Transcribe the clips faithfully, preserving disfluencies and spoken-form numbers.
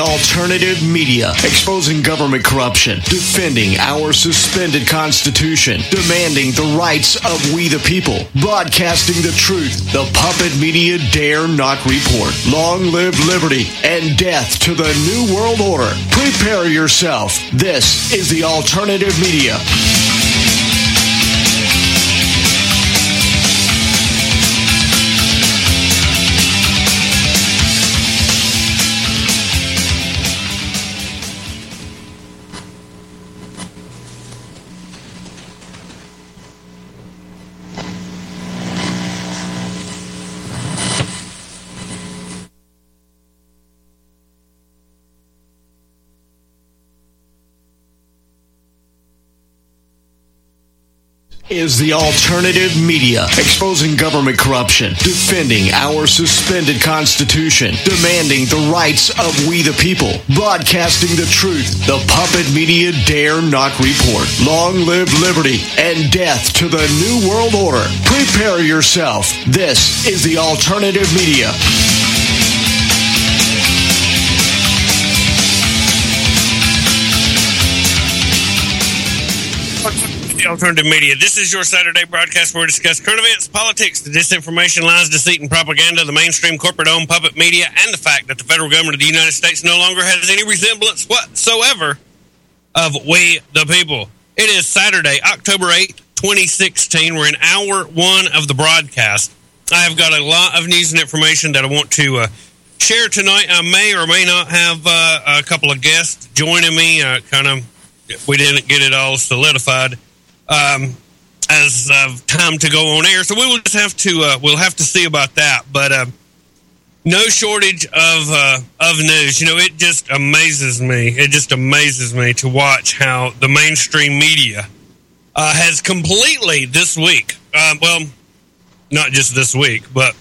Alternative media, exposing government corruption, defending our suspended constitution, demanding the rights of we the people, broadcasting the truth the puppet media dare not report. Long live liberty and death to the New World Order. Prepare yourself. This is the Alternative Media. Is the Alternative Media, exposing government corruption, defending our suspended constitution, demanding the rights of we the people, broadcasting the truth the puppet media dare not report. Long live liberty and death to the New World Order. Prepare yourself. This is the Alternative Media. Alternative Media. This is your Saturday broadcast where we discuss current events, politics, the disinformation, lies, deceit, and propaganda, the mainstream corporate-owned puppet media, and the fact that the federal government of the United States no longer has any resemblance whatsoever of we the people. It is Saturday, October eighth, twenty sixteen. We're in hour one of the broadcast. I have got a lot of news and information that I want to uh, share tonight. I may or may not have uh, a couple of guests joining me. Uh, kind of, we didn't get it all solidified Um, as uh, time to go on air, so we will just have to uh, we'll have to see about that. But uh, no shortage of uh, of news. You know, it just amazes me. It just amazes me to watch how the mainstream media uh, has completely this week. Uh, well, not just this week, but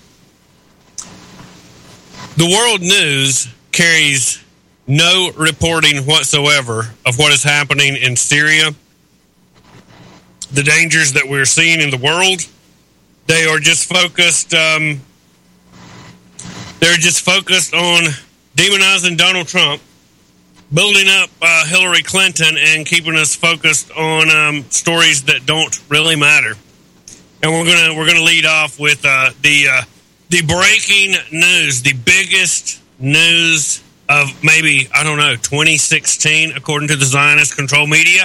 the world news carries no reporting whatsoever of what is happening in Syria. The dangers that we're seeing in the world, they are just focused, um, they're just focused on demonizing Donald Trump, building up uh, Hillary Clinton, and keeping us focused on um, stories that don't really matter. And we're gonna we're gonna lead off with uh, the uh, the breaking news, the biggest news of maybe I don't know twenty sixteen, according to the Zionist control media.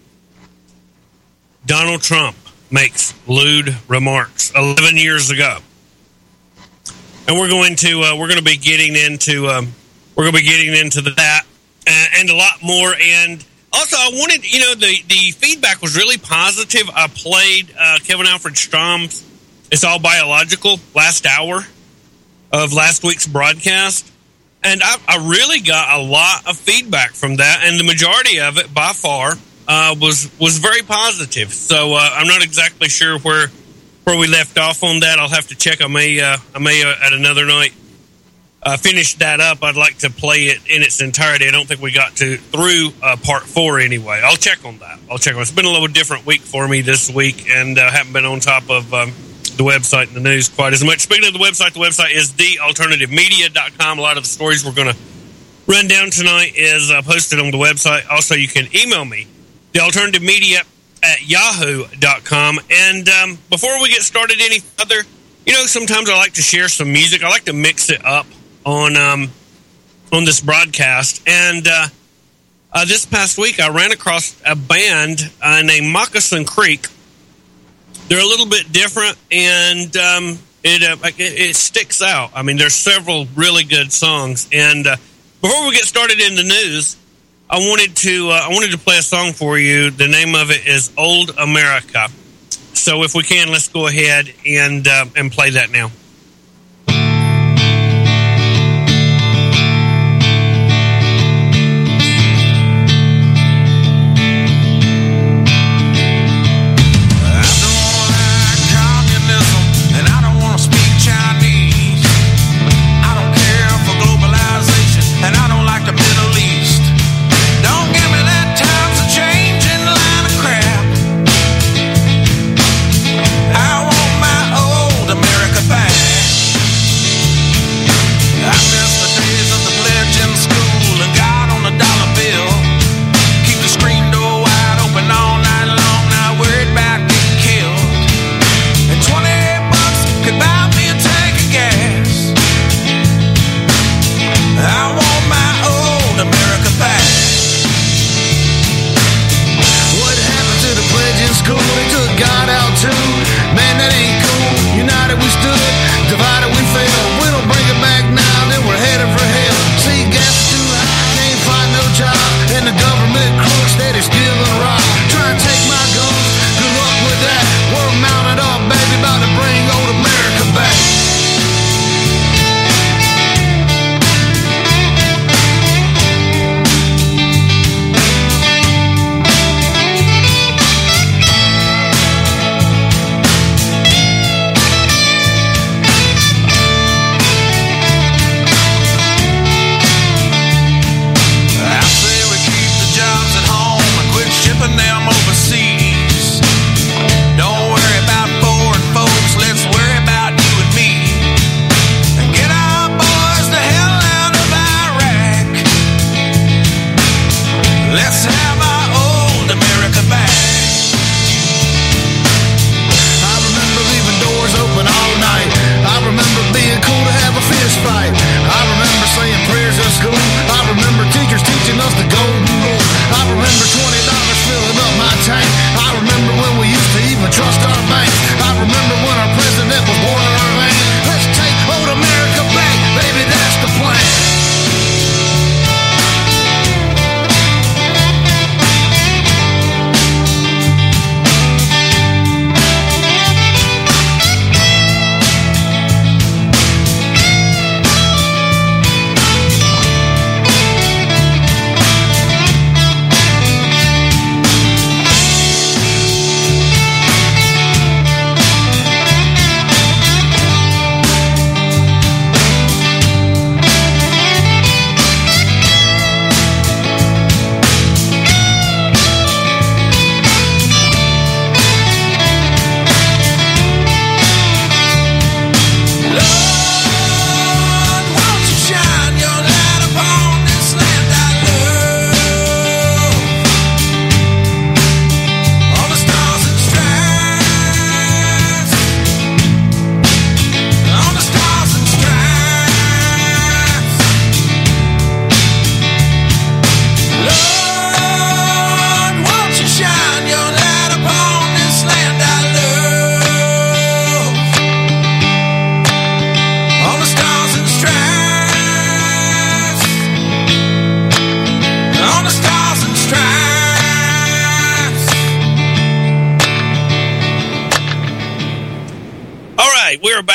Donald Trump makes lewd remarks eleven years ago, and we're going to uh, we're going to be getting into um, we're going to be getting into that and, and a lot more. And also, I wanted you know the the feedback was really positive. I played uh, Kevin Alfred Strom's "It's All Biological" last hour of last week's broadcast, and I, I really got a lot of feedback from that, and the majority of it, by far, Uh, was was very positive. So uh, I'm not exactly sure where where we left off on that. I'll have to check. I may uh, I may uh, at another night uh, finish that up. I'd like to play it in its entirety. I don't think we got to through uh, part four anyway. I'll check on that. I'll check on it. It's been a little different week for me this week, and I uh, haven't been on top of um, the website and the news quite as much. Speaking of the website, the website is the alternative media dot com. A lot of the stories we're going to run down tonight is uh, posted on the website. Also, you can email me, the alternative media at yahoo dot com. And um, before we get started any further, you know, sometimes I like to share some music. I like to mix it up on um, on this broadcast. And uh, uh, this past week, I ran across a band uh, named Moccasin Creek. They're a little bit different, and um, it, uh, it it sticks out. I mean, there's several really good songs. And uh, before we get started in the news, I wanted to uh, I wanted to play a song for you. The name of it is Old America. So if we can, let's go ahead and uh, and play that now. America back.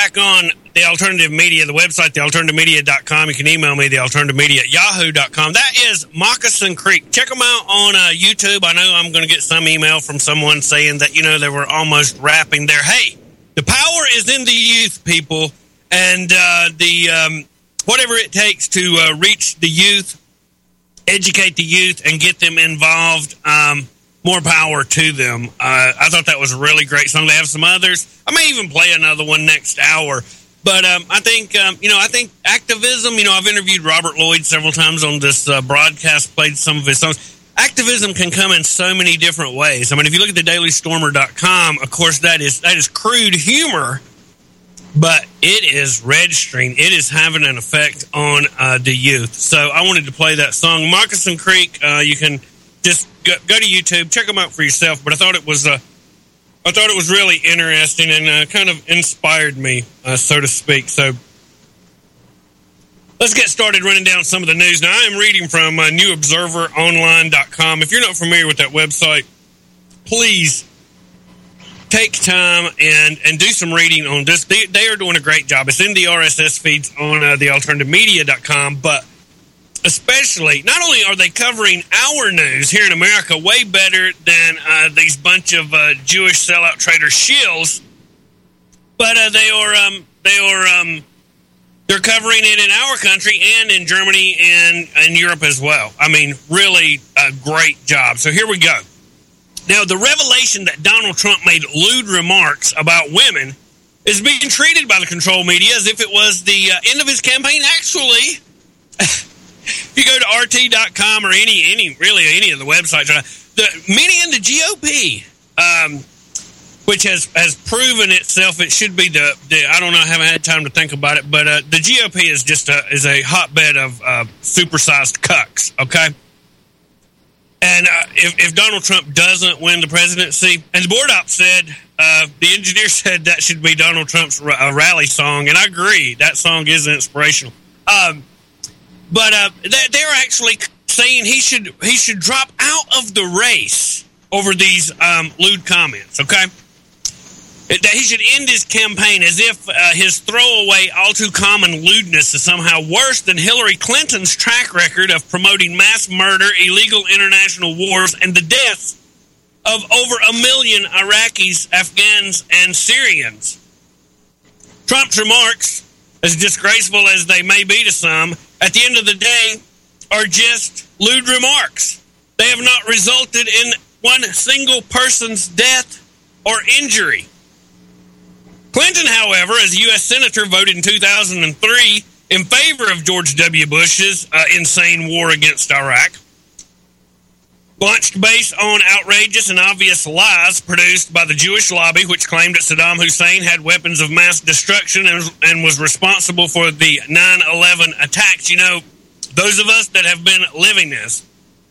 back on the Alternative Media, the website, the alternative media dot com. You can email me, the alternative media at yahoo dot com. That is Moccasin Creek. Check them out on uh, YouTube. I know I'm going to get some email from someone saying that, you know, they were almost rapping there. Hey, the power is in the youth, people, and uh, the um, whatever it takes to uh, reach the youth, educate the youth, and get them involved. Um, more power to them. Uh, I thought that was a really great song. They have some others. I may even play another one next hour. But um, I think, um, you know, I think activism, you know, I've interviewed Robert Lloyd several times on this uh, broadcast, played some of his songs. Activism can come in so many different ways. I mean, if you look at the daily stormer dot com, of course, that is that is crude humor, but it is registering. It is having an effect on uh, the youth. So I wanted to play that song. Moccasin Creek, uh, you can just go, go to YouTube, check them out for yourself. But I thought it was uh, I thought it was really interesting and uh, kind of inspired me, uh, so to speak. So let's get started running down some of the news. Now, I am reading from uh, new observer online dot com. If you're not familiar with that website, please take time and, and do some reading on this. They, they are doing a great job. It's in the R S S feeds on uh, the alternative media dot com, but especially, not only are they covering our news here in America way better than uh, these bunch of uh, Jewish sellout trader shills, but uh, they are um, they are um, they're covering it in our country and in Germany and in Europe as well. I mean, really a great job. So here we go. Now, the revelation that Donald Trump made lewd remarks about women is being treated by the control media as if it was the uh, end of his campaign. Actually, if you go to R T dot com or any, any really any of the websites, the many in the G O P, um, which has, has proven itself, it should be the, the I don't know, I haven't had time to think about it, but uh, the G O P is just a, is a hotbed of uh, supersized cucks, okay? And uh, if, if Donald Trump doesn't win the presidency, and the board op said, uh, the engineer said that should be Donald Trump's r- rally song, and I agree, that song is inspirational. Um, but uh, they're actually saying he should he should drop out of the race over these um, lewd comments, okay? That he should end his campaign as if uh, his throwaway, all-too-common lewdness is somehow worse than Hillary Clinton's track record of promoting mass murder, illegal international wars, and the deaths of over a million Iraqis, Afghans, and Syrians. Trump's remarks, as disgraceful as they may be to some, at the end of the day, are just lewd remarks. They have not resulted in one single person's death or injury. Clinton, however, as a U S Senator, voted in two thousand three in favor of George W. Bush's uh, insane war against Iraq, launched based on outrageous and obvious lies produced by the Jewish lobby, which claimed that Saddam Hussein had weapons of mass destruction and, and was responsible for the nine eleven attacks. You know, those of us that have been living this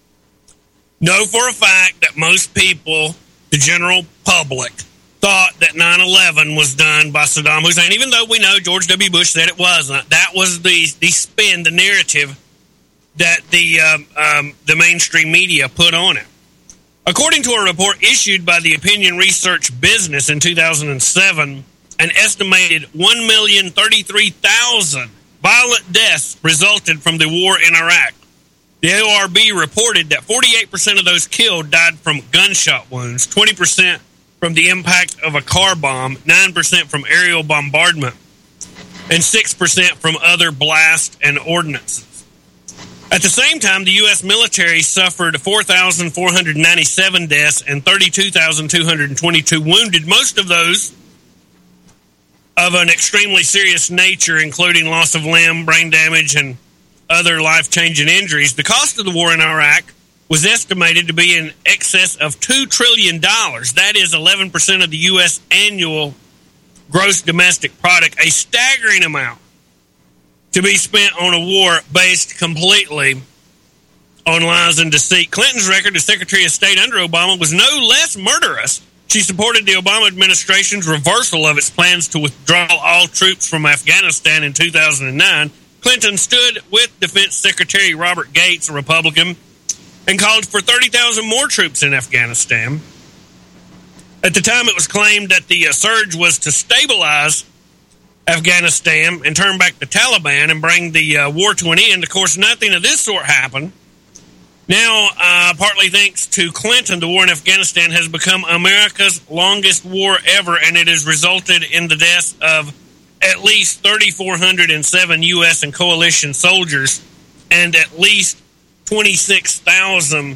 know for a fact that most people, the general public, thought that nine eleven was done by Saddam Hussein, even though we know George W. Bush said it wasn't. That was the, the spin, the narrative that the um, um, the mainstream media put on it. According to a report issued by the Opinion Research Business in two thousand seven, an estimated one million thirty-three thousand violent deaths resulted from the war in Iraq. The O R B reported that forty-eight percent of those killed died from gunshot wounds, twenty percent from the impact of a car bomb, nine percent from aerial bombardment, and six percent from other blasts and ordnances. At the same time, the U S military suffered four thousand four hundred ninety-seven deaths and thirty-two thousand two hundred twenty-two wounded, most of those of an extremely serious nature, including loss of limb, brain damage, and other life-changing injuries. The cost of the war in Iraq was estimated to be in excess of two trillion dollars. That is eleven percent of the U S annual gross domestic product, a staggering amount to be spent on a war based completely on lies and deceit. Clinton's record as Secretary of State under Obama was no less murderous. She supported the Obama administration's reversal of its plans to withdraw all troops from Afghanistan in two thousand nine. Clinton stood with Defense Secretary Robert Gates, a Republican, and called for thirty thousand more troops in Afghanistan. At the time, it was claimed that the uh, surge was to stabilize Afghanistan and turn back the Taliban and bring the uh, war to an end. Of course, nothing of this sort happened. Now, uh, partly thanks to Clinton, the war in Afghanistan has become America's longest war ever, and it has resulted in the deaths of at least three thousand four hundred seven U S and coalition soldiers and at least twenty-six thousand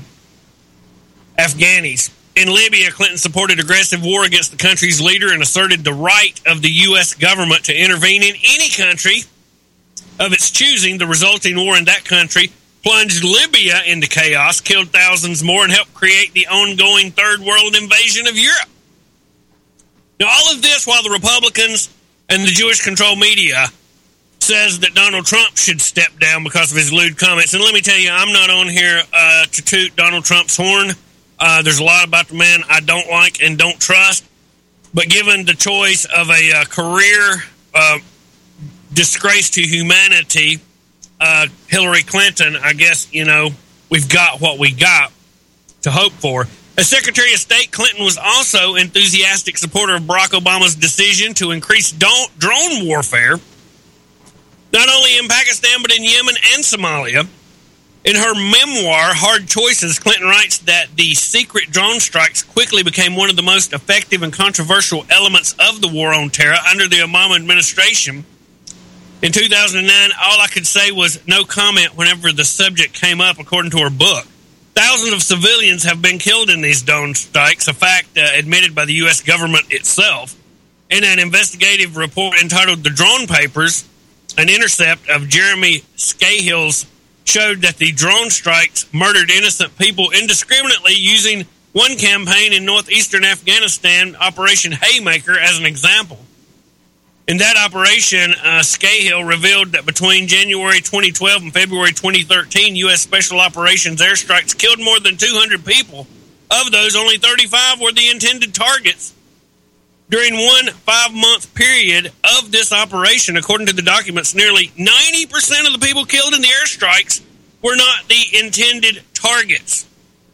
Afghanis. In Libya, Clinton supported aggressive war against the country's leader and asserted the right of the U S government to intervene in any country of its choosing. The resulting war in that country plunged Libya into chaos, killed thousands more, and helped create the ongoing Third World invasion of Europe. Now, all of this while the Republicans and the Jewish-controlled media says that Donald Trump should step down because of his lewd comments. And let me tell you, I'm not on here uh, to toot Donald Trump's horn. Uh, there's a lot about the man I don't like and don't trust. But given the choice of a uh, career uh, disgrace to humanity, uh, Hillary Clinton, I guess, you know, we've got what we got to hope for. As Secretary of State, Clinton was also an enthusiastic supporter of Barack Obama's decision to increase drone warfare, not only in Pakistan, but in Yemen and Somalia. In her memoir, Hard Choices, Clinton writes that the secret drone strikes quickly became one of the most effective and controversial elements of the war on terror under the Obama administration. In two thousand nine, all I could say was no comment whenever the subject came up, according to her book. Thousands of civilians have been killed in these drone strikes, a fact uh, admitted by the U S government itself. In an investigative report entitled The Drone Papers, an intercept of Jeremy Scahill's showed that the drone strikes murdered innocent people indiscriminately, using one campaign in northeastern Afghanistan, Operation Haymaker, as an example. In that operation, uh, Scahill revealed that between January twenty twelve and February twenty thirteen, U S Special Operations airstrikes killed more than two hundred people. Of those, only thirty-five were the intended targets. During one five-month period of this operation, according to the documents, nearly ninety percent of the people killed in the airstrikes were not the intended targets.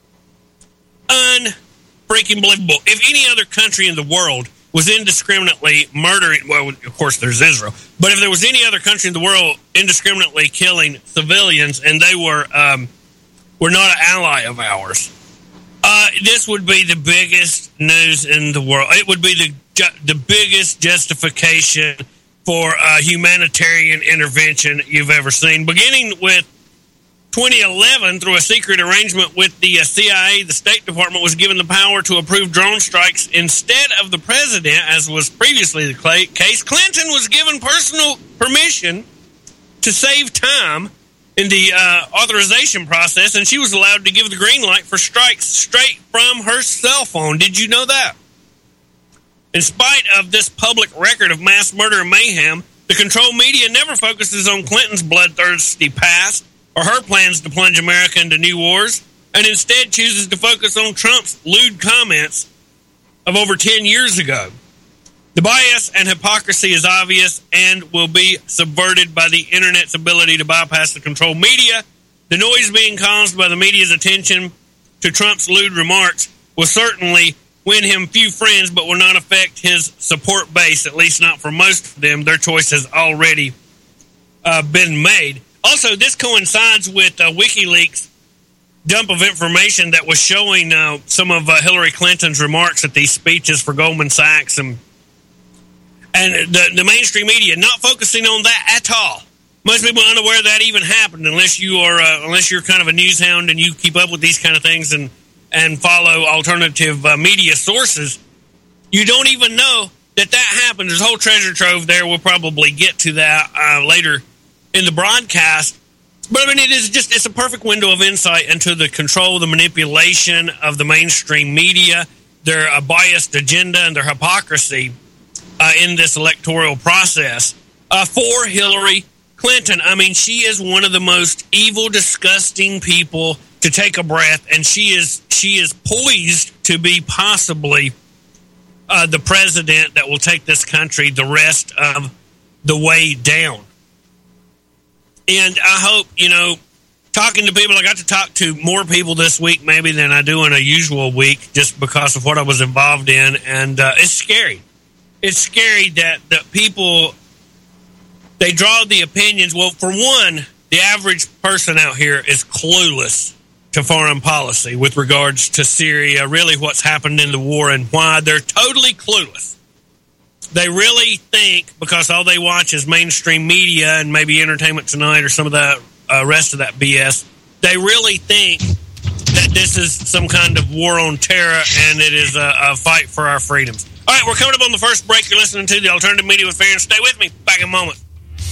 Un-freaking believable. If any other country in the world was indiscriminately murdering, well, of course there's Israel, but if there was any other country in the world indiscriminately killing civilians and they were um, were not an ally of ours, uh, this would be the biggest news in the world. It would be the the biggest justification for uh, humanitarian intervention you've ever seen. Beginning with twenty eleven, through a secret arrangement with the uh, C I A, the State Department was given the power to approve drone strikes instead of the president, as was previously the case. Clinton was given personal permission to save time in the uh, authorization process, and she was allowed to give the green light for strikes straight from her cell phone. Did you know that? In spite of this public record of mass murder and mayhem, the controlled media never focuses on Clinton's bloodthirsty past or her plans to plunge America into new wars, and instead chooses to focus on Trump's lewd comments of over ten years ago. The bias and hypocrisy is obvious and will be subverted by the Internet's ability to bypass the controlled media. The noise being caused by the media's attention to Trump's lewd remarks will certainly win him few friends, but will not affect his support base, at least not for most of them. Their choice has already uh, been made. Also, this coincides with uh, WikiLeaks' dump of information that was showing uh, some of uh, Hillary Clinton's remarks at these speeches for Goldman Sachs, and and the, the mainstream media not focusing on that at all. Most people are unaware that even happened, unless you are uh, unless you're kind of a news hound and you keep up with these kind of things and and follow alternative uh, media sources. You don't even know that that happened. There's a whole treasure trove there. We'll probably get to that uh, later in the broadcast. But I mean, it is just, it's a perfect window of insight into the control, the manipulation of the mainstream media, their uh, biased agenda, and their hypocrisy uh, in this electoral process uh, for Hillary Clinton. I mean, she is one of the most evil, disgusting people to take a breath, and she is she is poised to be possibly uh, the president that will take this country the rest of the way down. And I hope, you know, talking to people, I got to talk to more people this week maybe than I do in a usual week, just because of what I was involved in, and uh, it's scary. It's scary that, that people they draw the opinions. Well, for one, the average person out here is clueless to foreign policy with regards to Syria, really what's happened in the war and why. They're totally clueless. They really think, because all they watch is mainstream media and maybe Entertainment Tonight or some of the uh, rest of that B S, they really think that this is some kind of war on terror and it is a, a fight for our freedoms. All right, we're coming up on the first break. You're listening to the Alternative Media with Farron. Stay with me. Back in a moment.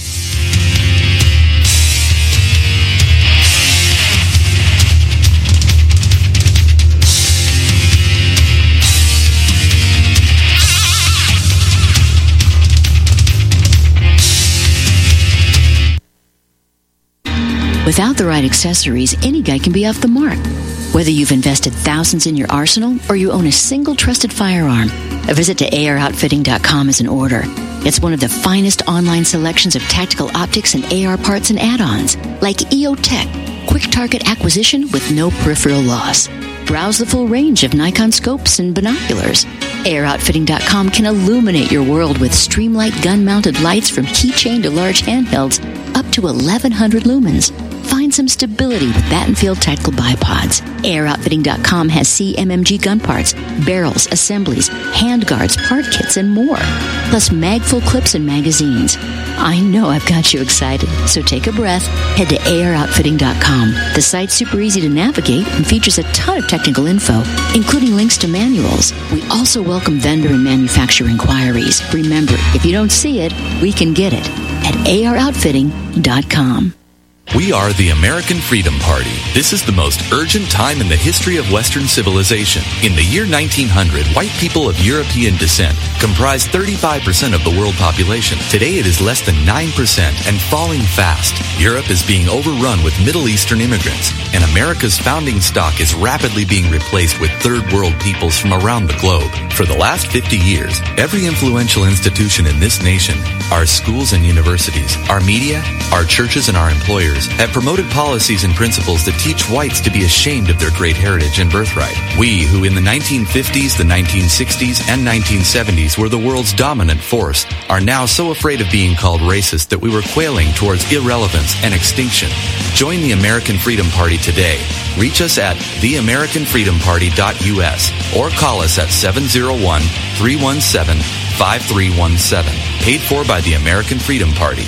Without the right accessories, any guy can be off the mark. Whether you've invested thousands in your arsenal or you own a single trusted firearm, a visit to A R outfitting dot com is in order. It's one of the finest online selections of tactical optics and A R parts and add-ons, like E O Tech, quick target acquisition with no peripheral loss. Browse the full range of Nikon scopes and binoculars. A R outfitting dot com can illuminate your world with Streamlight gun-mounted lights from keychain to large handhelds up to eleven hundred lumens. Find some stability with Battenfield Tactical Bipods. A R outfitting dot com has C M M G gun parts, barrels, assemblies, handguards, part kits, and more. Plus mag-full clips and magazines. I know I've got you excited, so take a breath. Head to A R outfitting dot com. The site's super easy to navigate and features a ton of technical info, including links to manuals. We also welcome vendor and manufacturer inquiries. Remember, if you don't see it, we can get it at A R outfitting dot com. We are the American Freedom Party. This is the most urgent time in the history of Western civilization. In the year nineteen hundred, white people of European descent comprised thirty-five percent of the world population. Today it is less than nine percent and falling fast. Europe is being overrun with Middle Eastern immigrants, and America's founding stock is rapidly being replaced with third world peoples from around the globe. For the last fifty years, every influential institution in this nation, our schools and universities, our media, our churches, and our employers have promoted policies and principles that teach whites to be ashamed of their great heritage and birthright. We, who in the nineteen fifties, the nineteen sixties, and nineteen seventies were the world's dominant force, are now so afraid of being called racist that we were quailing towards irrelevance and extinction. Join the American Freedom Party today. Reach us at the american freedom party dot u s or call us at seven oh one, three one seven, five three one seven. Paid for by the American Freedom Party.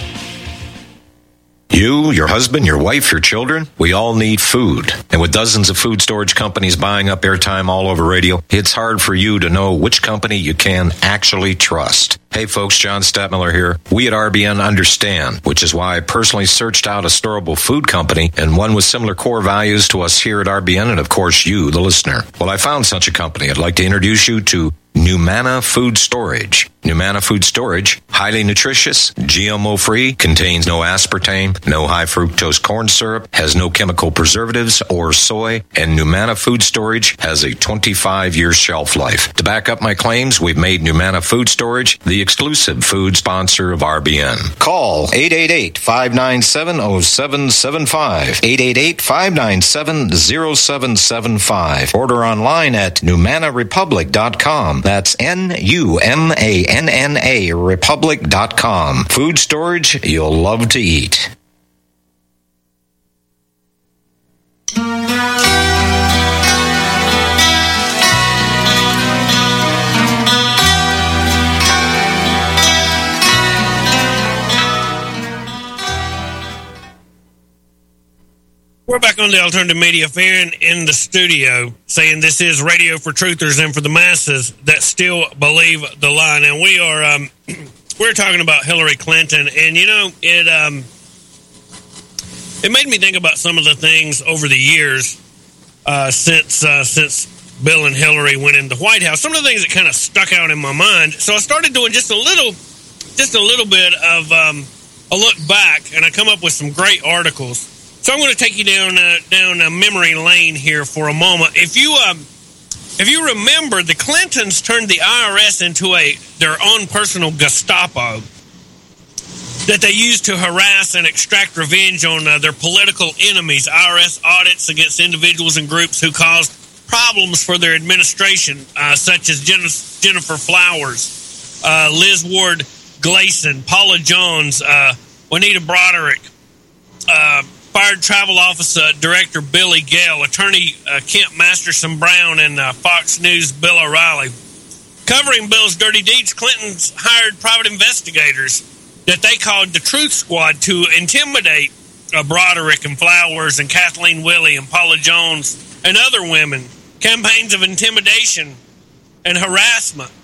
You, your husband, your wife, your children, we all need food. And with dozens of food storage companies buying up airtime all over radio, it's hard for you to know which company you can actually trust. Hey folks, John Stadtmiller here. We at R B N understand, which is why I personally searched out a storable food company and one with similar core values to us here at R B N and of course you, the listener. Well, I found such a company. I'd like to introduce you to Numana Food Storage. Numana Food Storage, highly nutritious, G M O-free, contains no aspartame, no high fructose corn syrup, has no chemical preservatives or soy, and Numana Food Storage has a twenty-five year shelf life. To back up my claims, we've made Numana Food Storage the exclusive food sponsor of R B N. Call eight eight eight, five nine seven, oh seven seven five, eight eight eight, five nine seven, oh seven seven five. Order online at numana republic dot com. That's N U M A N N A republic dot com. Food storage you'll love to eat. We're back on the Alternative Media. Farron in the studio saying this is radio for truthers and for the masses that still believe the lie. Now we are um, we're talking about Hillary Clinton, and you know it um, it made me think about some of the things over the years uh, since uh, since Bill and Hillary went in the White House. Some of the things that kind of stuck out in my mind. So I started doing just a little just a little bit of um, a look back, and I come up with some great articles. So I'm going to take you down uh, down a memory lane here for a moment. If you um, if you remember, the Clintons turned the I R S into a their own personal Gestapo that they used to harass and extract revenge on uh, their political enemies. I R S audits against individuals and groups who caused problems for their administration, uh, such as Jen- Jennifer Flowers, uh, Liz Ward, Gleason, Paula Jones, uh, Juanita Broderick, uh, fired travel office uh, director Billy Gale, attorney uh, Kent Masterson Brown, and uh, Fox News Bill O'Reilly. Covering Bill's dirty deeds, Clinton's hired private investigators that they called the Truth Squad to intimidate uh, Broderick and Flowers and Kathleen Willey and Paula Jones and other women. Campaigns of intimidation and harassment.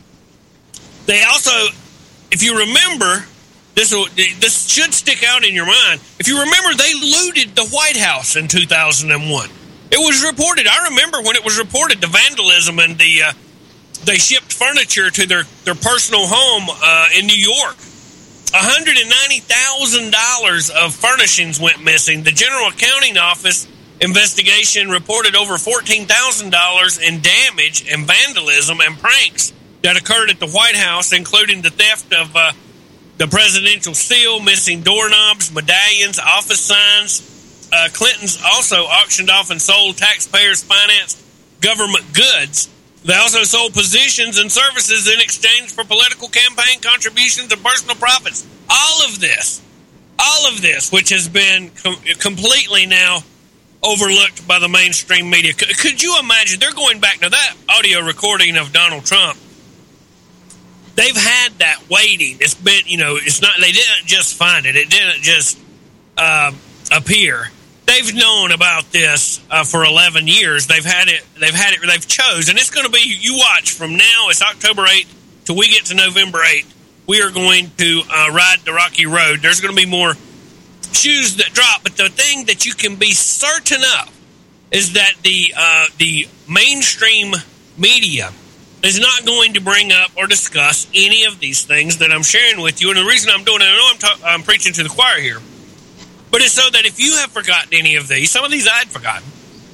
They also, if you remember, this will, this should stick out in your mind. If you remember, they looted the White House in two thousand one. It was reported. I remember when it was reported, the vandalism and the uh, they shipped furniture to their, their personal home uh, in New York. one hundred ninety thousand dollars of furnishings went missing. The General Accounting Office investigation reported over fourteen thousand dollars in damage and vandalism and pranks that occurred at the White House, including the theft of uh, the presidential seal, missing doorknobs, medallions, office signs. Uh, Clinton's also auctioned off and sold taxpayers-financed government goods. They also sold positions and services in exchange for political campaign contributions and personal profits. All of this, all of this, which has been com- completely now overlooked by the mainstream media. C- could you imagine? They're going back to that audio recording of Donald Trump. They've had that waiting. It's been, you know, it's not, they didn't just find it. It didn't just uh, appear. They've known about this uh, for eleven years. They've had it. They've had it. They've chose, and it's going to be. You watch from now. It's October eighth till we get to November eighth. We are going to uh, ride the rocky road. There's going to be more shoes that drop, but the thing that you can be certain of is that the uh, the mainstream media is not going to bring up or discuss any of these things that I'm sharing with you. And the reason I'm doing it, I know I'm, ta- I'm preaching to the choir here. But it's so that if you have forgotten any of these, some of these I'd forgotten,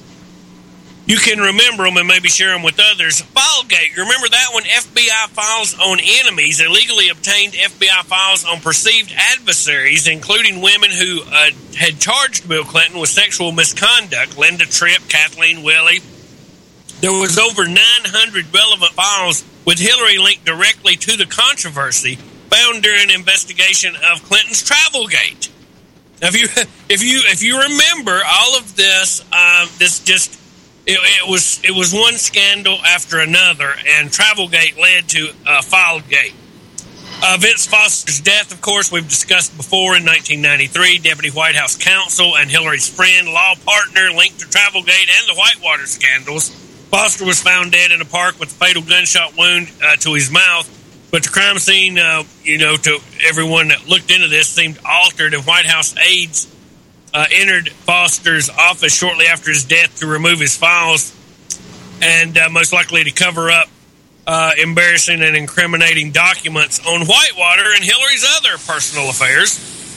you can remember them and maybe share them with others. Filegate, you remember that one? F B I files on enemies, illegally obtained F B I files on perceived adversaries, including women who uh, had charged Bill Clinton with sexual misconduct, Linda Tripp, Kathleen Willey. There was over nine hundred relevant files with Hillary linked directly to the controversy found during an investigation of Clinton's Travelgate. Now, if you if you if you remember all of this, uh, this just it, it was it was one scandal after another, and Travelgate led to uh, Filegate. Uh, Vince Foster's death, of course, we've discussed before in nineteen ninety-three. Deputy White House counsel and Hillary's friend, law partner, linked to Travelgate and the Whitewater scandals. Foster was found dead in a park with a fatal gunshot wound uh, to his mouth. But the crime scene, uh, you know, to everyone that looked into this, seemed altered, and White House aides uh, entered Foster's office shortly after his death to remove his files and uh, most likely to cover up uh, embarrassing and incriminating documents on Whitewater and Hillary's other personal affairs.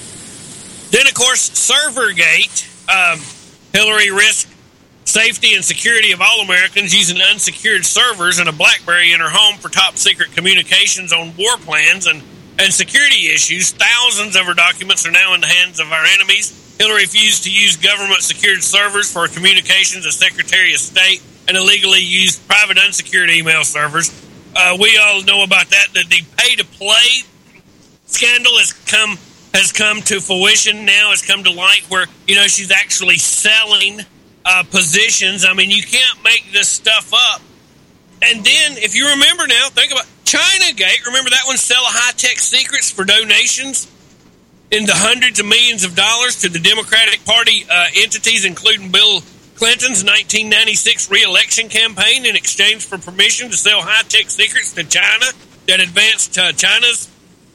Then, of course, Servergate. Um, Hillary risked safety and security of all Americans using unsecured servers and a BlackBerry in her home for top-secret communications on war plans and, and security issues. Thousands of her documents are now in the hands of our enemies. Hillary refused to use government-secured servers for communications as Secretary of State and illegally used private unsecured email servers. Uh, we all know about that. The, the pay-to-play scandal has come has come to fruition now. Has come to light where, you know, she's actually selling Uh, positions. I mean, you can't make this stuff up. And then, if you remember now, think about Chinagate. Remember that one? Sell high-tech secrets for donations in the hundreds of millions of dollars to the Democratic Party uh, entities, including Bill Clinton's nineteen ninety-six re-election campaign, in exchange for permission to sell high-tech secrets to China that advanced uh, China's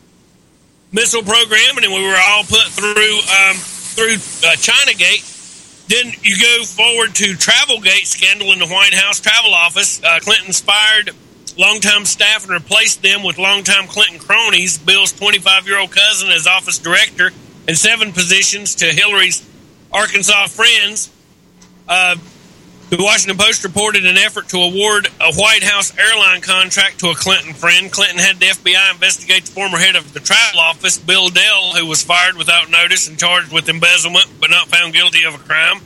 missile program, and then we were all put through um, through uh, Chinagate. Then you go forward to Travelgate scandal in the White House travel office. Uh, Clinton's fired longtime staff and replaced them with longtime Clinton cronies. Bill's twenty-five-year-old cousin as office director, and seven positions to Hillary's Arkansas friends. Uh, the Washington Post reported an effort to award a White House airline contract to a Clinton friend. Clinton had the F B I investigate the former head of the travel office, Bill Dell, who was fired without notice and charged with embezzlement, but not found guilty of a crime.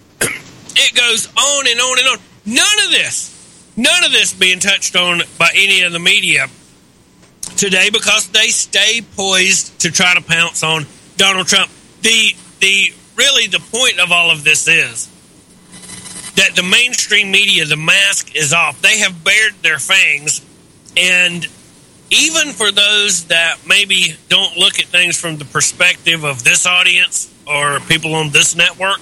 It goes on and on and on. None of this, none of this being touched on by any of the media. today because they stay poised to try to pounce on Donald Trump. The the really the point of all of this is that the mainstream media, the mask is off. They have bared their fangs, and even for those that maybe don't look at things from the perspective of this audience or people on this network,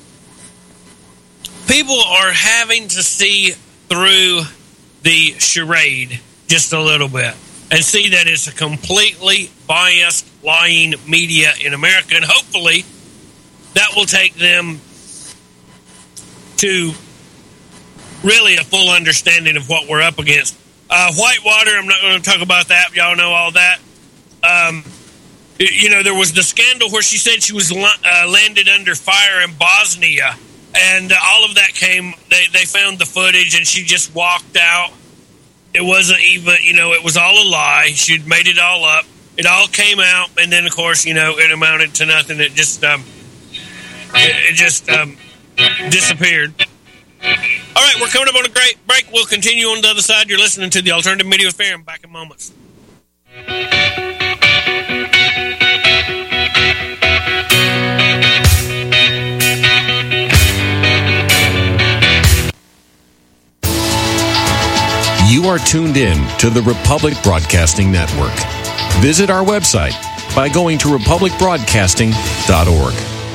people are having to see through the charade just a little bit and see that it's a completely biased, lying media in America, and hopefully that will take them to really a full understanding of what we're up against. Uh, Whitewater, I'm not going to talk about that. Y'all know all that. Um, you know, there was the scandal where she said she was uh, landed under fire in Bosnia, and uh, all of that came, they, they found the footage, and she just walked out. It wasn't even, you know, it was all a lie. She'd made it all up. It all came out, and then, of course, you know, it amounted to nothing. It just, um, it, it just um, disappeared. All right, we're coming up on a great break. We'll continue on the other side. You're listening to the Alternative Media Affair. I'm back in moments. You are tuned in to the Republic Broadcasting Network. Visit our website by going to republic broadcasting dot org.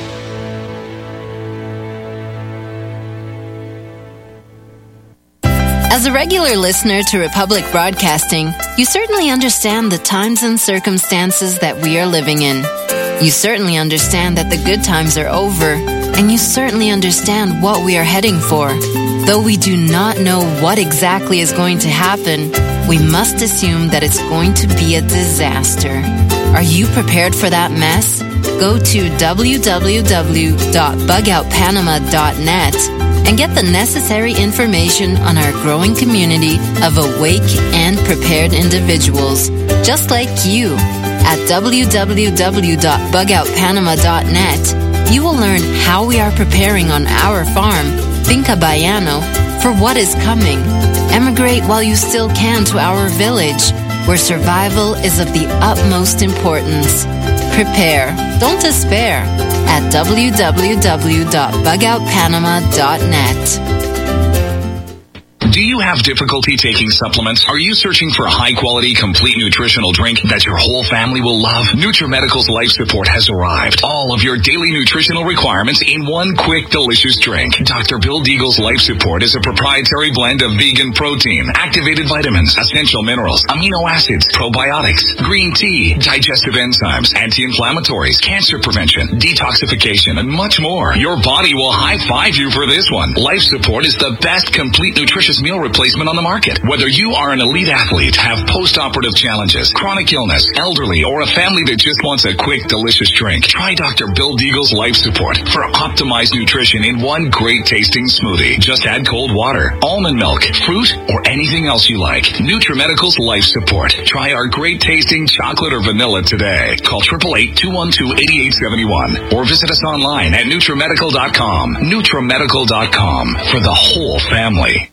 As a regular listener to Republic Broadcasting, you certainly understand the times and circumstances that we are living in. You certainly understand that the good times are over, and you certainly understand what we are heading for. Though we do not know what exactly is going to happen, we must assume that it's going to be a disaster. Are you prepared for that mess? Go to w w w dot bug out panama dot net and get the necessary information on our growing community of awake and prepared individuals, just like you. At w w w dot bug out panama dot net, you will learn how we are preparing on our farm, Finca Bayano, for what is coming. Emigrate while you still can to our village, where survival is of the utmost importance. Prepare, don't despair, at w w w dot bug out panama dot net. Do you have difficulty taking supplements? Are you searching for a high-quality, complete nutritional drink that your whole family will love? NutriMedical's Life Support has arrived. All of your daily nutritional requirements in one quick, delicious drink. Doctor Bill Deagle's Life Support is a proprietary blend of vegan protein, activated vitamins, essential minerals, amino acids, probiotics, green tea, digestive enzymes, anti-inflammatories, cancer prevention, detoxification, and much more. Your body will high-five you for this one. Life Support is the best complete nutritious meal replacement on the market. Whether you are an elite athlete, have post-operative challenges, chronic illness, elderly, or a family that just wants a quick, delicious drink, try Doctor Bill Deagle's Life Support for optimized nutrition in one great tasting smoothie. Just add cold water, almond milk, fruit, or anything else you like. NutriMedical's Life Support. Try our great tasting chocolate or vanilla today. Call eight eight eight, two one two, eight eight seven one or visit us online at NutriMedical dot com. NutriMedical dot com for the whole family.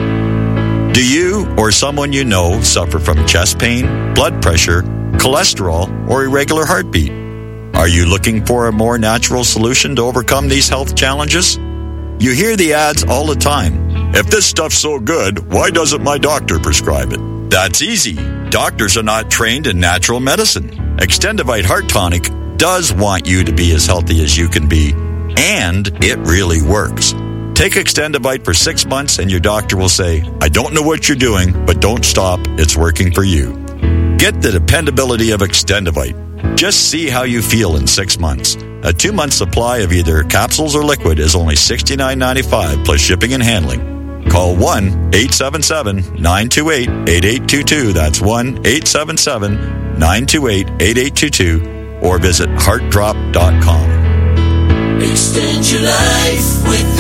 Do you or someone you know suffer from chest pain, blood pressure, cholesterol, or irregular heartbeat? Are you looking for a more natural solution to overcome these health challenges? You hear the ads all the time. If this stuff's so good, why doesn't my doctor prescribe it? That's easy. Doctors are not trained in natural medicine. Extendivite Heart Tonic does want you to be as healthy as you can be, and it really works. Take Extendivite for six months and your doctor will say, I don't know what you're doing, but don't stop. It's working for you. Get the dependability of Extendivite. Just see how you feel in six months. A two-month supply of either capsules or liquid is only sixty-nine ninety-five plus shipping and handling. Call one eight seven seven, nine two eight, eight eight two two. That's one eight seven seven, nine two eight, eight eight two two or visit heart drop dot com. Extend your life with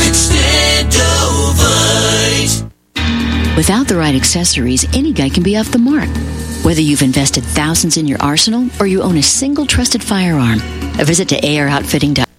Extendovite. Without the right accessories, any guy can be off the mark. Whether you've invested thousands in your arsenal or you own a single trusted firearm, a visit to A R outfitting dot com.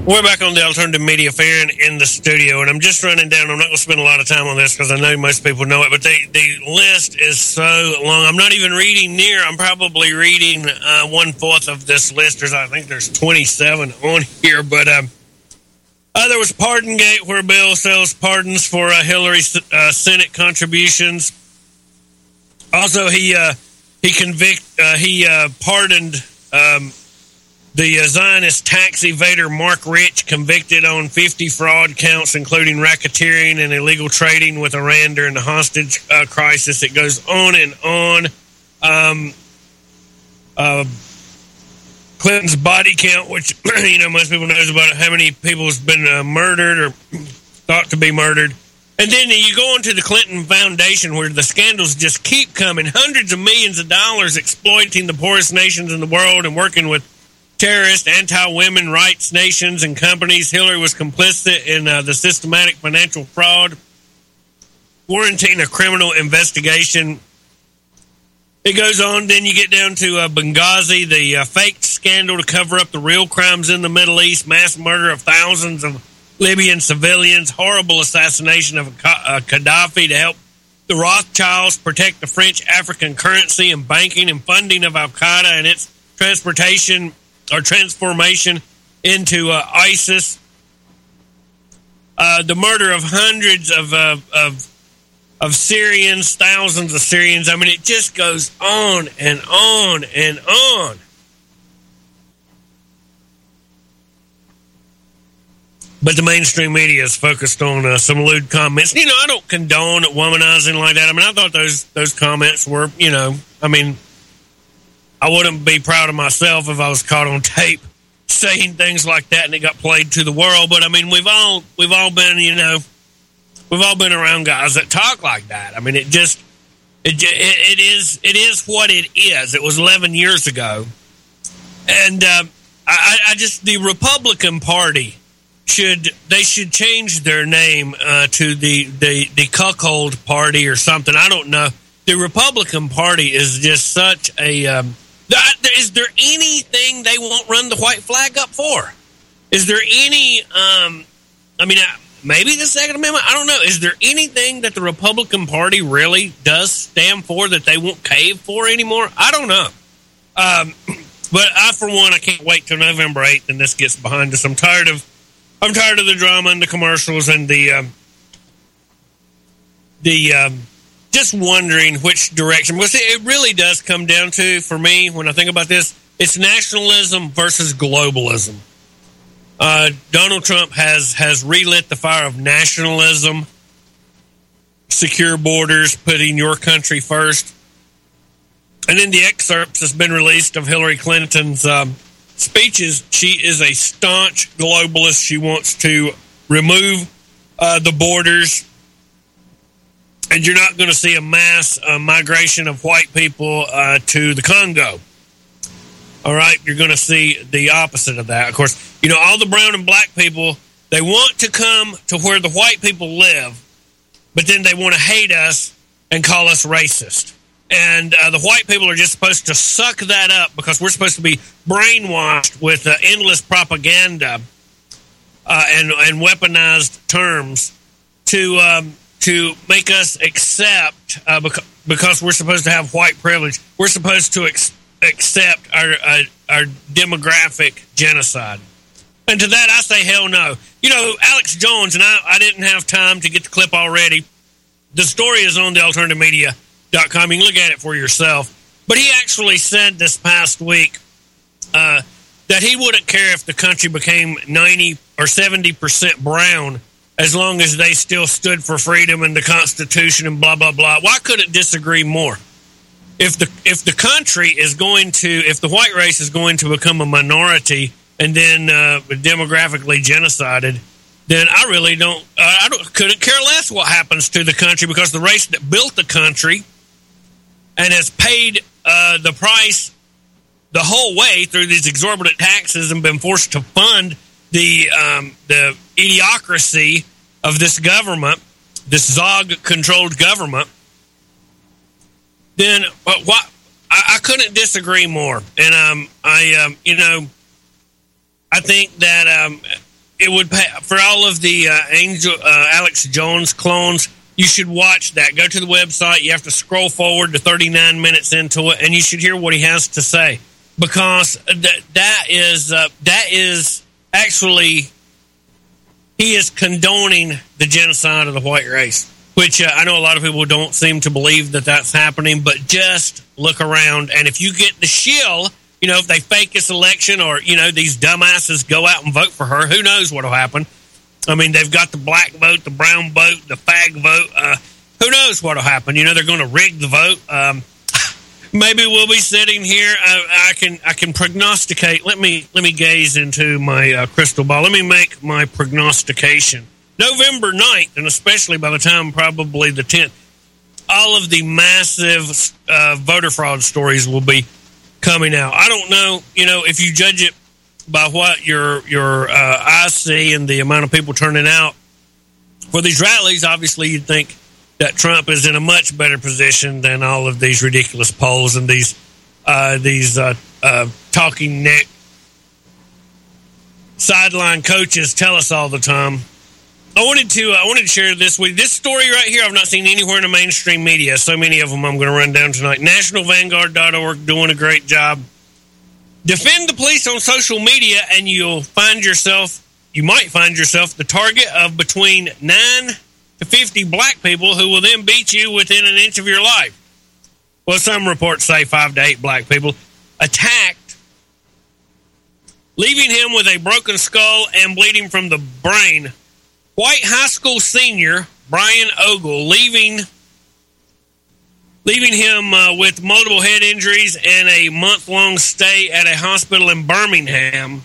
We're back on the Alternative Media Fair in, in the studio, and I'm just running down. I'm not going to spend a lot of time on this because I know most people know it, but the, the list is so long. I'm not even reading near. I'm probably reading uh, one-fourth of this list. There's, I think there's twenty-seven on here, but um, uh, there was Pardongate, where Bill sells pardons for uh, Hillary uh, Senate contributions. Also, he uh, he convict uh, he uh, pardoned um, the uh, Zionist tax evader Mark Rich, convicted on fifty fraud counts, including racketeering and illegal trading with Iran during the hostage uh, crisis. It goes on and on. Um, uh, Clinton's body count, which you know most people knows about how many people has been uh, murdered or thought to be murdered. And then you go on to the Clinton Foundation, where the scandals just keep coming. Hundreds of millions of dollars exploiting the poorest nations in the world and working with terrorist, anti-women rights nations and companies. Hillary was complicit in uh, the systematic financial fraud, warranting a criminal investigation. It goes on. Then you get down to uh, Benghazi, the uh, fake scandal to cover up the real crimes in the Middle East, mass murder of thousands of Libyan civilians, horrible assassination of uh, Gaddafi to help the Rothschilds protect the French African currency and banking and funding of Al-Qaeda and its transportation or transformation into uh, ISIS. Uh, the murder of hundreds of, uh, of of Syrians, thousands of Syrians. I mean, it just goes on and on and on. But the mainstream media is focused on uh, some lewd comments. You know, I don't condone womanizing like that. I mean, I thought those those comments were, you know, I mean, I wouldn't be proud of myself if I was caught on tape saying things like that and it got played to the world. But I mean, we've all we've all been, you know, we've all been around guys that talk like that. I mean, it just it it, it is it is what it is. It was eleven years ago, and uh, I, I just the Republican Party should they should change their name uh, to the the the Cuckold Party or something. I don't know. The Republican Party is just such a. Um, Is there anything they won't run the white flag up for? Is there any, um, I mean, maybe the Second Amendment? I don't know. Is there anything that the Republican Party really does stand for that they won't cave for anymore? I don't know. Um, but I, for one, I can't wait till November eighth and this gets behind us. I'm tired of, I'm tired of the drama and the commercials and the, um, the, um, just wondering which direction. Because it really does come down to, for me, when I think about this, it's nationalism versus globalism. Uh, Donald Trump has, has relit the fire of nationalism, secure borders, putting your country first. And in the excerpts that's been released of Hillary Clinton's um, speeches, she is a staunch globalist. She wants to remove uh, the borders. And you're not going to see a mass uh, migration of white people uh, to the Congo. All right? You're going to see the opposite of that. Of course, you know, all the brown and black people, they want to come to where the white people live, but then they want to hate us and call us racist. And uh, the white people are just supposed to suck that up because we're supposed to be brainwashed with uh, endless propaganda uh, and, and weaponized terms to... Um, to make us accept, uh, beca- because we're supposed to have white privilege, we're supposed to ex- accept our, uh, our demographic genocide. And to that, I say hell no. You know, Alex Jones, and I, I didn't have time to get the clip already. The story is on the alternative media dot com. You can look at it for yourself. But he actually said this past week uh, that he wouldn't care if the country became ninety or seventy percent brown as long as they still stood for freedom and the Constitution and blah, blah, blah. Why couldn't disagree more? If the if the country is going to, if the white race is going to become a minority and then uh, demographically genocided, then I really don't, uh, I don't, couldn't care less what happens to the country, because the race that built the country and has paid uh, the price the whole way through these exorbitant taxes and been forced to fund the um, the idiocracy of this government, this Zog-controlled government, then uh, what? I, I couldn't disagree more. And um, I, um, you know, I think that um, it would pay for all of the uh, Angel uh, Alex Jones clones. You should watch that. Go to the website. You have to scroll forward to thirty-nine minutes into it, and you should hear what he has to say, because that that is uh, that is actually he is condoning the genocide of the white race, which uh, I know a lot of people don't seem to believe that that's happening. But just look around, and if you get the shill, you know, if they fake this election, or you know these dumbasses go out and vote for her, who knows what'll happen? I mean, they've got the black vote, the brown vote, the fag vote. Uh, who knows what'll happen? You know, they're going to rig the vote. Um, maybe we'll be sitting here. I, I can I can prognosticate. Let me let me gaze into my uh, crystal ball. Let me make my prognostication. November ninth, and especially by the time probably the tenth, all of the massive uh, voter fraud stories will be coming out. I don't know, you know, if you judge it by what your your uh, eyes see and the amount of people turning out for these rallies, obviously you'd think that Trump is in a much better position than all of these ridiculous polls and these uh, these uh, uh, talking neck sideline coaches tell us all the time. I wanted to I wanted to share this with you. This story right here I've not seen anywhere in the mainstream media. So many of them I'm going to run down tonight. national vanguard dot org doing a great job. Defend the police on social media, and you'll find yourself, you might find yourself the target of between nine to fifty black people who will then beat you within an inch of your life. Well, some reports say five to eight black people attacked, leaving him with a broken skull and bleeding from the brain. White high school senior Brian Ogle leaving leaving him uh, with multiple head injuries and a month-long stay at a hospital in Birmingham.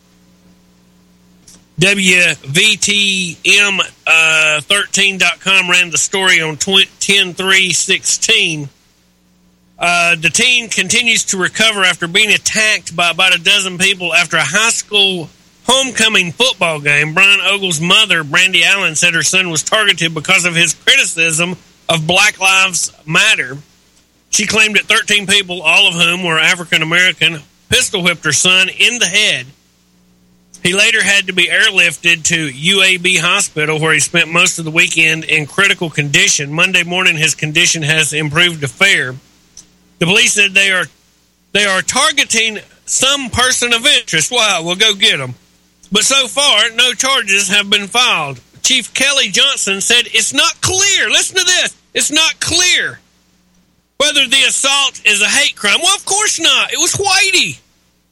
W V T M uh, thirteen dot com ran the story on ten three sixteen. Uh, the teen continues to recover after being attacked by about a dozen people after a high school homecoming football game. Brian Ogle's mother, Brandy Allen, said her son was targeted because of his criticism of Black Lives Matter. She claimed that thirteen people, all of whom were African American, pistol whipped her son in the head. He later had to be airlifted to U A B Hospital, where he spent most of the weekend in critical condition. Monday morning, his condition has improved to fair. The police said they are they are targeting some person of interest. Wow, we'll go get them. But so far, no charges have been filed. Chief Kelly Johnson said it's not clear. Listen to this. It's not clear whether the assault is a hate crime. Well, of course not. It was Whitey.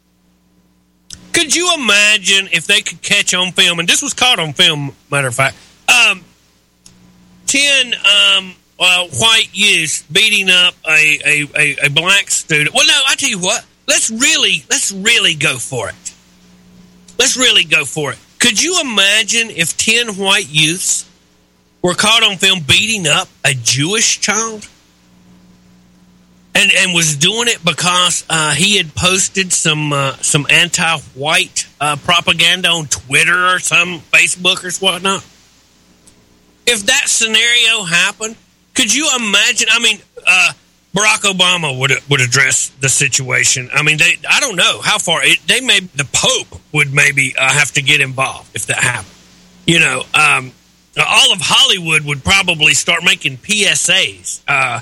Could you imagine if they could catch on film, and this was caught on film, matter of fact, um, ten um, uh, white youths beating up a, a, a, a black student. Well, no, I tell you what. Let's really, let's really go for it. Let's really go for it. Could you imagine if ten white youths were caught on film beating up a Jewish child? And and was doing it because uh, he had posted some uh, some anti-white uh, propaganda on Twitter or some Facebook or whatnot. If that scenario happened, could you imagine? I mean, uh, Barack Obama would would address the situation. I mean, they I don't know how far it, they may the Pope would maybe uh, have to get involved if that happened. You know, um, all of Hollywood would probably start making P S As. Uh,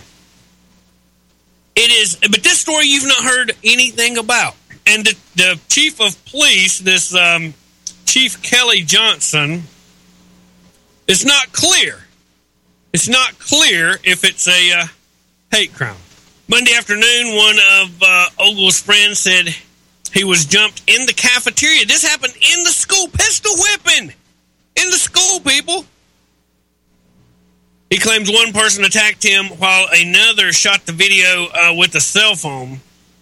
It is, but this story you've not heard anything about. And the, the chief of police, this um, Chief Kelly Johnson, it's not clear. It's not clear if it's a uh, hate crime. Monday afternoon, one of uh, Ogle's friends said he was jumped in the cafeteria. This happened in the school, pistol whipping in the school, people. He claims one person attacked him while another shot the video uh, with a cell phone.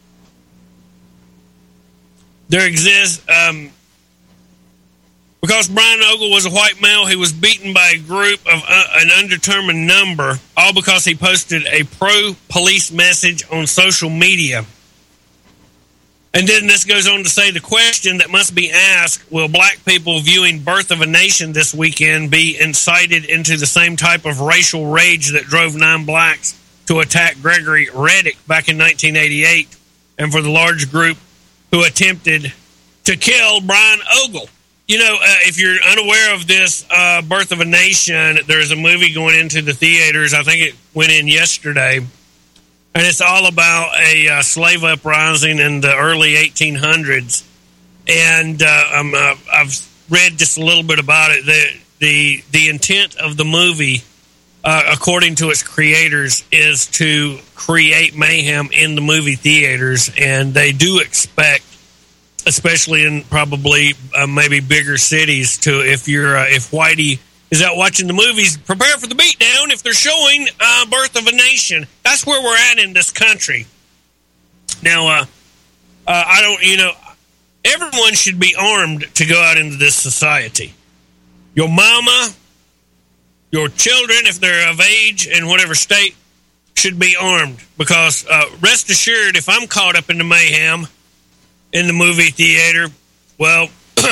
There exists, um, because Brian Ogle was a white male, he was beaten by a group of uh, an undetermined number, all because he posted a pro-police message on social media. And then this goes on to say the question that must be asked, will black people viewing Birth of a Nation this weekend be incited into the same type of racial rage that drove nine blacks to attack Gregory Reddick back in nineteen eighty-eight, and for the large group who attempted to kill Brian Ogle? you know, uh, if you're unaware of this, uh, Birth of a Nation, there's a movie going into the theaters. I think it went in yesterday. And it's all about a uh, slave uprising in the early eighteen hundreds. And uh, I'm, uh, I've read just a little bit about it. The, the, the intent of the movie, uh, according to its creators, is to create mayhem in the movie theaters. And they do expect, especially in probably uh, maybe bigger cities, to if you're uh, if Whitey is out watching the movies, prepare for the beatdown if they're showing uh, Birth of a Nation. That's where we're at in this country. Now, uh, uh, I don't, you know, everyone should be armed to go out into this society. Your mama, your children, if they're of age in whatever state, should be armed. Because uh, rest assured, if I'm caught up in the mayhem in the movie theater, well,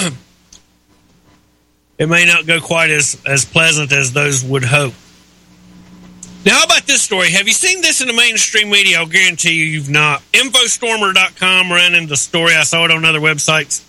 it may not go quite as, as pleasant as those would hope. Now, how about this story? Have you seen this in the mainstream media? I'll guarantee you you've not. Infostormer dot com ran into the story. I saw it on other websites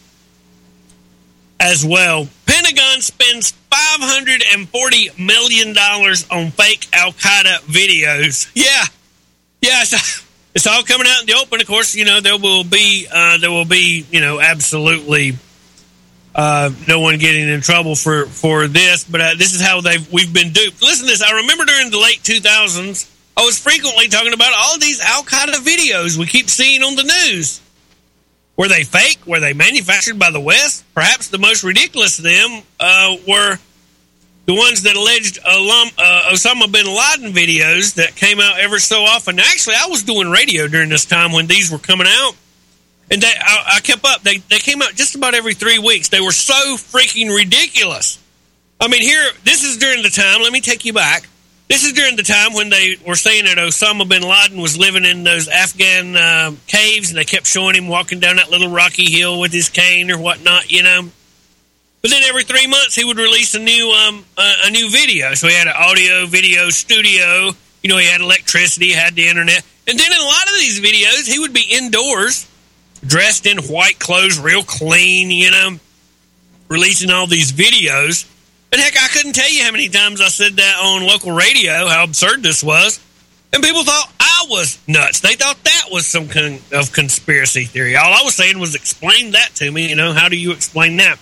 as well. Pentagon spends five hundred forty million dollars on fake Al-Qaeda videos. Yeah. Yeah, it's, it's all coming out in the open. Of course, you know, there will be, uh, there will be, you know, absolutely Uh, no one getting in trouble for, for this, but uh, this is how they've we've been duped. Listen to this. I remember during the late two thousands, I was frequently talking about all these Al-Qaeda videos we keep seeing on the news. Were they fake? Were they manufactured by the West? Perhaps the most ridiculous of them uh, were the ones that alleged alum, uh, Osama bin Laden videos that came out ever so often. Now, actually, I was doing radio during this time when these were coming out. And they, I, I kept up. They they came out just about every three weeks. They were so freaking ridiculous. I mean, here, this is during the time, let me take you back. This is during the time when they were saying that Osama bin Laden was living in those Afghan uh, caves, and they kept showing him walking down that little rocky hill with his cane or whatnot, you know. But then every three months, he would release a new um, uh, a new video. So he had an audio, video studio. You know, he had electricity, he had the internet. And then in a lot of these videos, he would be indoors, dressed in white clothes, real clean, you know, releasing all these videos. And heck, I couldn't tell you how many times I said that on local radio, how absurd this was. And people thought I was nuts. They thought that was some kind of conspiracy theory. All I was saying was explain that to me. You know, how do you explain that?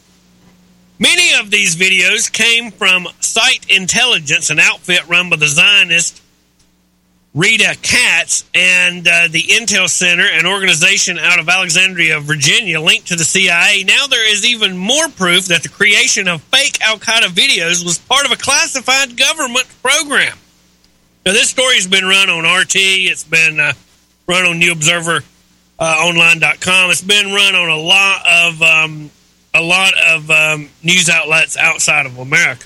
Many of these videos came from Site Intelligence, an outfit run by the Zionist Rita Katz, and uh, the Intel Center, an organization out of Alexandria, Virginia, linked to the C I A. Now there is even more proof that the creation of fake Al-Qaeda videos was part of a classified government program. Now, this story has been run on R T. It's been uh, run on New Observer Online dot com. It's been run on a lot of um, a lot of um, news outlets outside of America.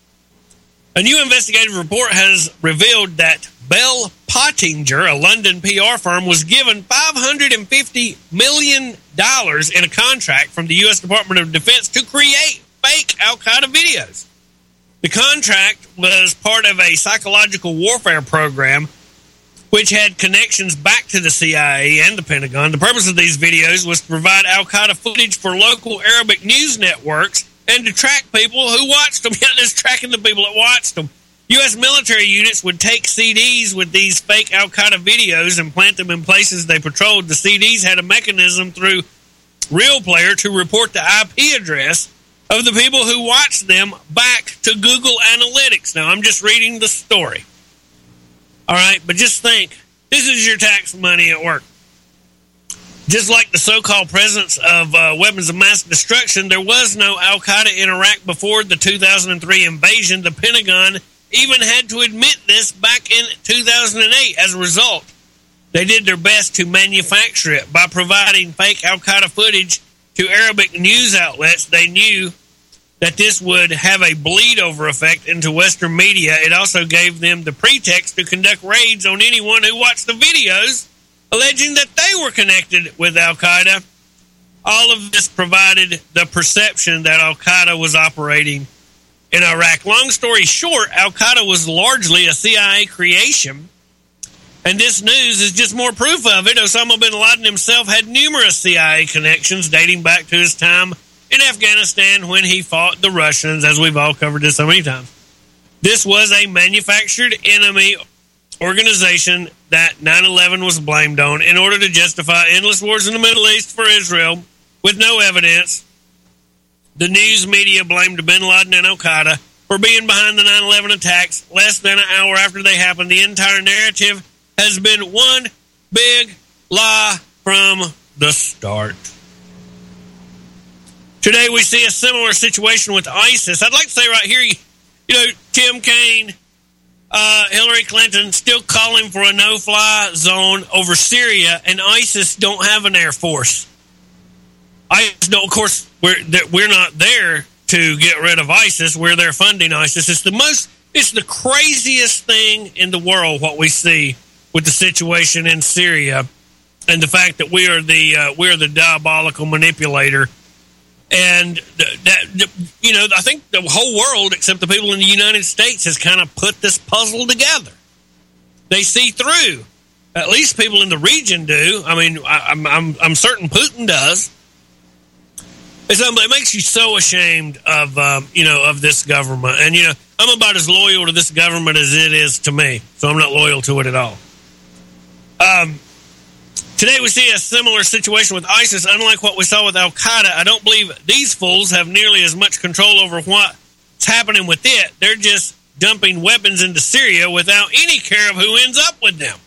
A new investigative report has revealed that Bell Pottinger, a London P R firm, was given five hundred fifty million dollars in a contract from the U S Department of Defense to create fake Al-Qaeda videos. The contract was part of a psychological warfare program which had connections back to the C I A and the Pentagon. The purpose of these videos was to provide Al-Qaeda footage for local Arabic news networks and to track people who watched them. Yeah, just tracking the people that watched them. U S military units would take C Ds with these fake Al-Qaeda videos and plant them in places they patrolled. The C Ds had a mechanism through Real Player to report the I P address of the people who watched them back to Google Analytics. Now, I'm just reading the story. All right, but just think, this is your tax money at work. Just like the so-called presence of uh, weapons of mass destruction, there was no Al-Qaeda in Iraq before the two thousand three invasion. The Pentagon even had to admit this back in two thousand eight. As a result, they did their best to manufacture it by providing fake Al-Qaeda footage to Arabic news outlets. They knew that this would have a bleed-over effect into Western media. It also gave them the pretext to conduct raids on anyone who watched the videos, alleging that they were connected with Al-Qaeda. All of this provided the perception that Al-Qaeda was operating in Iraq. Long story short, Al-Qaeda was largely a C I A creation, and this news is just more proof of it. Osama bin Laden himself had numerous C I A connections dating back to his time in Afghanistan when he fought the Russians, as we've all covered this so many times. This was a manufactured enemy organization that nine eleven was blamed on in order to justify endless wars in the Middle East for Israel with no evidence. The news media blamed bin Laden and Al-Qaeda for being behind the nine eleven attacks less than an hour after they happened. The entire narrative has been one big lie from the start. Today we see a similar situation with ISIS. I'd like to say right here, you, you know, Tim Kaine, uh, Hillary Clinton still calling for a no-fly zone over Syria, and ISIS don't have an air force. ISIS, no, of course, we're we're not there to get rid of ISIS. We're there funding ISIS. It's the most, it's the craziest thing in the world what we see with the situation in Syria, and the fact that we are the uh, we are the diabolical manipulator. And that, you know, I think the whole world, except the people in the United States, has kind of put this puzzle together. They see through. At least people in the region do. I mean, I, I'm, I'm I'm certain Putin does. It's, it makes you so ashamed of, um, you know, of this government. And, you know, I'm about as loyal to this government as it is to me. So I'm not loyal to it at all. Um, today we see a similar situation with ISIS. Unlike what we saw with Al-Qaeda, I don't believe these fools have nearly as much control over what's happening with it. They're just dumping weapons into Syria without any care of who ends up with them.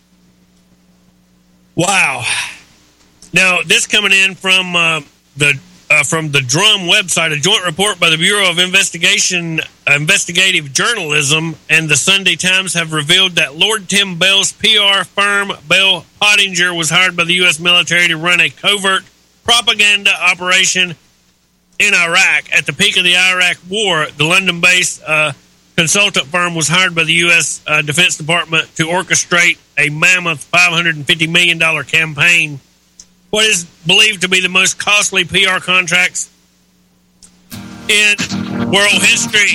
Wow. Now, this coming in from uh, the uh, from the Drum website, a joint report by the Bureau of Investigation, uh, Investigative Journalism and the Sunday Times have revealed that Lord Tim Bell's P R firm, Bell Pottinger, was hired by the U S military to run a covert propaganda operation in Iraq. At the peak of the Iraq War, the London-based uh, consultant firm was hired by the U S Uh, Defense Department to orchestrate a mammoth five hundred fifty million dollars campaign, what is believed to be the most costly P R contracts in world history.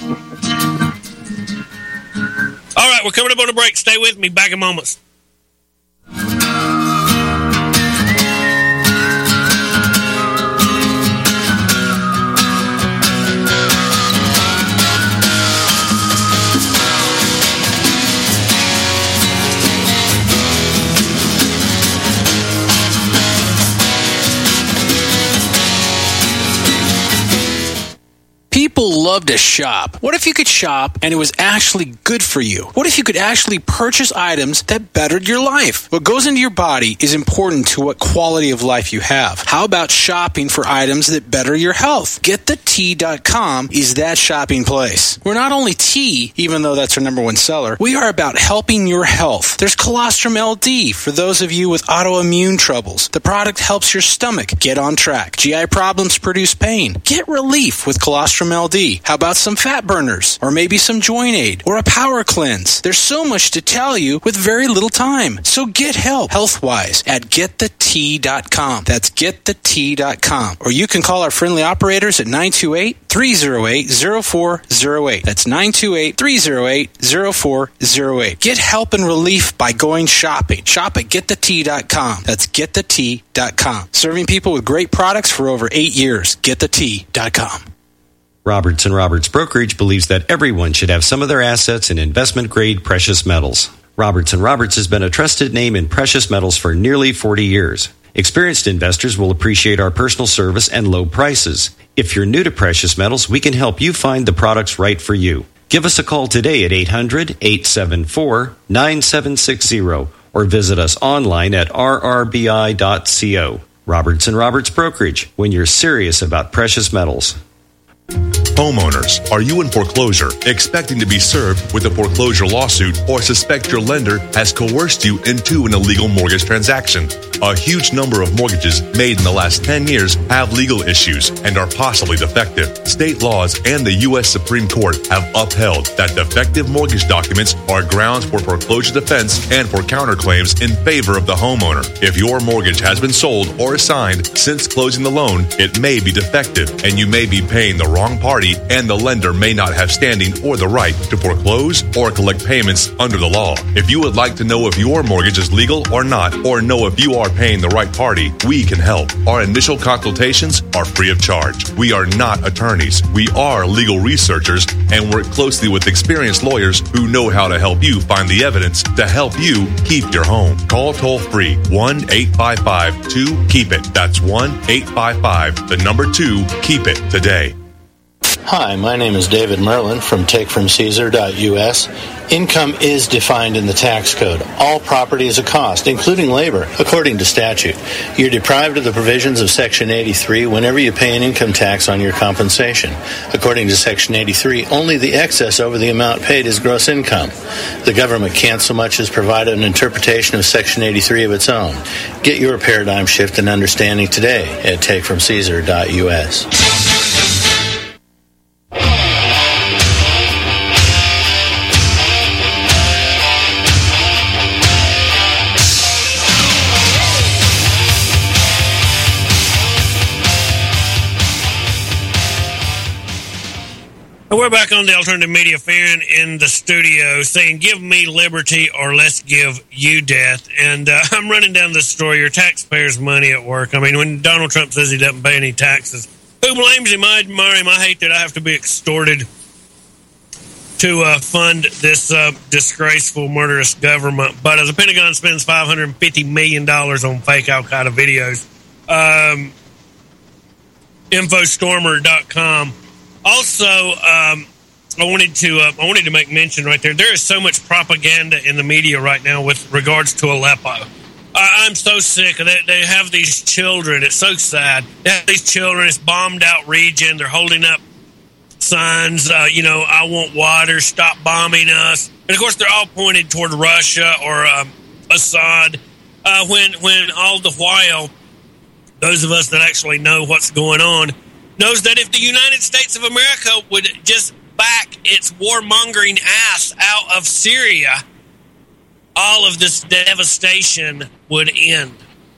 All right, we're coming up on a break. Stay with me. Back in moments. People love to shop. What if you could shop and it was actually good for you? What if you could actually purchase items that bettered your life? What goes into your body is important to what quality of life you have. How about shopping for items that better your health? Get the Tea dot com is that shopping place. We're not only tea, even though that's our number one seller, we are about helping your health. There's Colostrum L D for those of you with autoimmune troubles. The product helps your stomach get on track. G I problems produce pain. Get relief with Colostrum L D. How about some fat burners? Or maybe some joint aid? Or a power cleanse? There's so much to tell you with very little time. So get help health-wise at Get The Tea dot com. That's Get The Tea dot com. Or you can call our friendly operators at nine two eight, three oh eight, oh four oh eight. That's nine two eight, three oh eight, oh four oh eight. Get help and relief by going shopping. Shop at Get The Tea dot com. That's Get The Tea dot com. Serving people with great products for over eight years. Get The Tea dot com. Roberts and Roberts Brokerage believes that everyone should have some of their assets in investment-grade precious metals. Roberts and Roberts has been a trusted name in precious metals for nearly forty years. Experienced investors will appreciate our personal service and low prices. If you're new to precious metals, we can help you find the products right for you. Give us a call today at eight hundred, eight seven four, nine seven six zero or visit us online at r r b i dot co. Roberts and Roberts Brokerage, when you're serious about precious metals. Homeowners, are you in foreclosure, expecting to be served with a foreclosure lawsuit, or suspect your lender has coerced you into an illegal mortgage transaction? A huge number of mortgages made in the last ten years have legal issues and are possibly defective. State laws and the U S Supreme Court have upheld that defective mortgage documents are grounds for foreclosure defense and for counterclaims in favor of the homeowner. If your mortgage has been sold or assigned since closing the loan, it may be defective and you may be paying the wrong party, and the lender may not have standing or the right to foreclose or collect payments under the law. If you would like to know if your mortgage is legal or not, or know if you are are paying the right party, we can help. Our initial consultations are free of charge. We are not attorneys. We are legal researchers and work closely with experienced lawyers who know how to help you find the evidence to help you keep your home. Call toll free one eight five five two keep it. That's one eight five five, the number two, keep it today. Hi, my name is David Merlin from take from caesar dot U S. Income is defined in the tax code. All property is a cost, including labor, according to statute. You're deprived of the provisions of Section eighty-three whenever you pay an income tax on your compensation. According to Section eighty-three, only the excess over the amount paid is gross income. The government can't so much as provide an interpretation of Section eighty-three of its own. Get your paradigm shift and understanding today at take from caesar dot U S. And we're back on the Alternative Media. Farron in the studio saying, give me liberty or let's give you death. And uh, I'm running down this story. Your taxpayers' money at work. I mean, when Donald Trump says he doesn't pay any taxes, who blames him? I admire him. I hate that I have to be extorted to uh, fund this uh, disgraceful, murderous government. But as the Pentagon spends five hundred fifty million dollars on fake Al-Qaeda videos, um, infostormer dot com. Also, um, I wanted to uh, I wanted to make mention right there. There is so much propaganda in the media right now with regards to Aleppo. I, I'm so sick of that. They have these children. It's so sad. They have these children. It's bombed out region. They're holding up signs. Uh, you know, I want water. Stop bombing us. And of course, they're all pointed toward Russia or um, Assad. Uh, when when all the while, those of us that actually know what's going on knows that if the United States of America would just back its warmongering ass out of Syria, all of this devastation would end.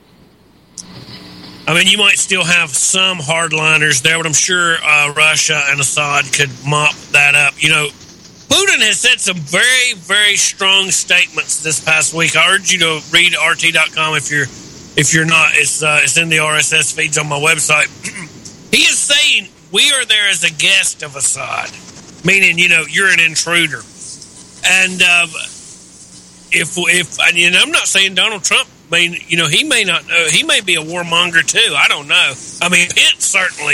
I mean, you might still have some hardliners there, but I'm sure uh, Russia and Assad could mop that up. You know, Putin has said some very, very strong statements this past week. I urge you to read R T dot com if you're if you're not. It's uh, it's in the R S S feeds on my website. He is saying we are there as a guest of Assad, meaning, you know, you're an intruder. And uh, if, if, and I'm not saying Donald Trump, I mean, you know, he may not know, he may be a warmonger too. I don't know. I mean, Pence certainly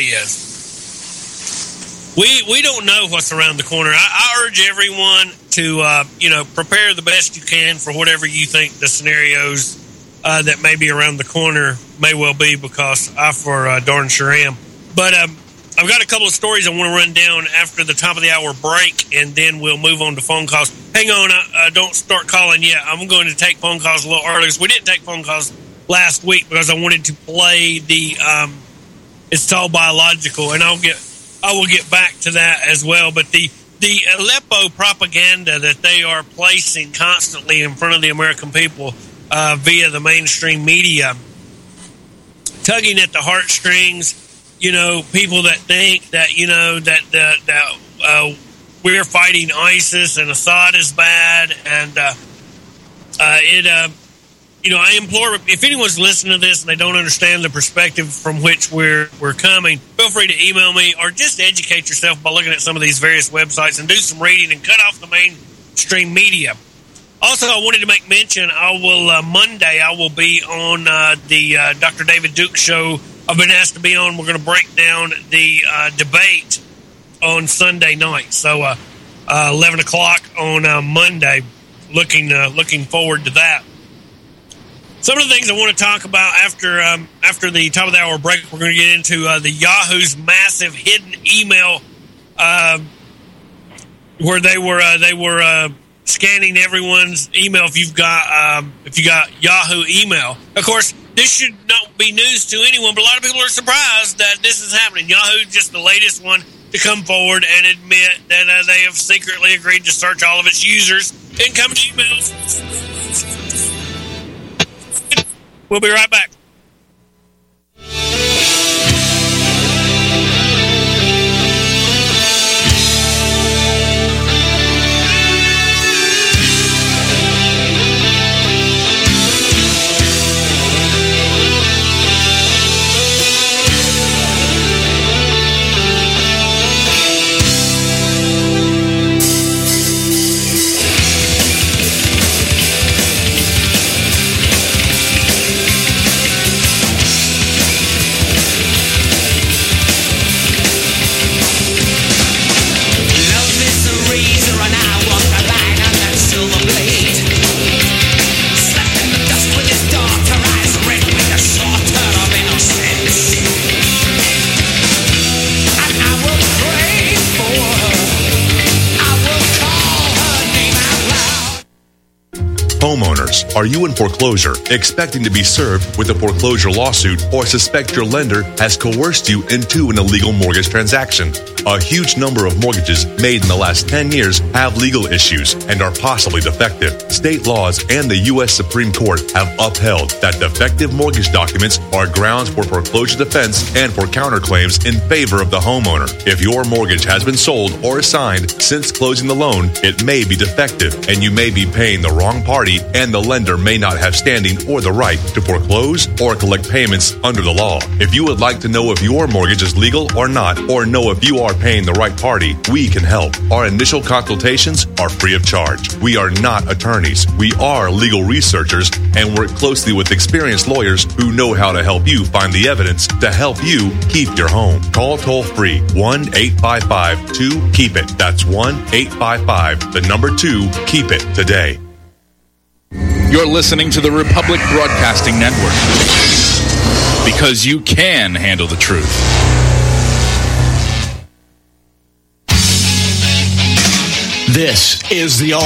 is. We, we don't know what's around the corner. I, I urge everyone to, uh, you know, prepare the best you can for whatever you think the scenarios uh, that may be around the corner may well be, because I for uh, darn sure am. But um, I've got a couple of stories I want to run down after the top of the hour break, and then we'll move on to phone calls. Hang on, uh, uh, don't start calling yet. I'm going to take phone calls a little earlier. We didn't take phone calls last week because I wanted to play the um, It's All Biological, and I'll get I will get back to that as well. But the the Aleppo propaganda that they are placing constantly in front of the American people uh, via the mainstream media, tugging at the heartstrings. You know, people that think that, you know, that, that, that uh, we're fighting ISIS and Assad is bad. And uh, uh, it, uh, you know, I implore, if anyone's listening to this and they don't understand the perspective from which we're we're coming, feel free to email me or just educate yourself by looking at some of these various websites and do some reading and cut off the mainstream media. Also, I wanted to make mention, I will, uh, Monday, I will be on uh, the uh, Doctor David Duke show. I've been asked to be on. We're going to break down the uh, debate on Sunday night. So, uh, uh, eleven o'clock on uh, Monday. Looking uh, looking forward to that. Some of the things I want to talk about after um, after the top of the hour break, we're going to get into uh, the Yahoo's massive hidden email, uh, where they were uh, they were uh, scanning everyone's email. If you've got um, if you got Yahoo email, of course. This should not be news to anyone, but a lot of people are surprised that this is happening. Yahoo is just the latest one to come forward and admit that uh, they have secretly agreed to search all of its users' incoming emails. We'll be right back. Homeowners, are you in foreclosure, expecting to be served with a foreclosure lawsuit, or suspect your lender has coerced you into an illegal mortgage transaction? A huge number of mortgages made in the last ten years have legal issues and are possibly defective. State laws and the U S Supreme Court have upheld that defective mortgage documents are grounds for foreclosure defense and for counterclaims in favor of the homeowner. If your mortgage has been sold or assigned since closing the loan, it may be defective and you may be paying the wrong party, and the lender may not have standing or the right to foreclose or collect payments under the law. If you would like to know if your mortgage is legal or not, or know if you are paying the right party, we can help. Our initial consultations are free of charge. We are not attorneys. We are legal researchers and work closely with experienced lawyers who know how to help you find the evidence to help you keep your home. Call toll free one eight five five two keep it. That's one eight five five the number two keep it today. You're listening to the Republic Broadcasting Network, because you can handle the truth. This is the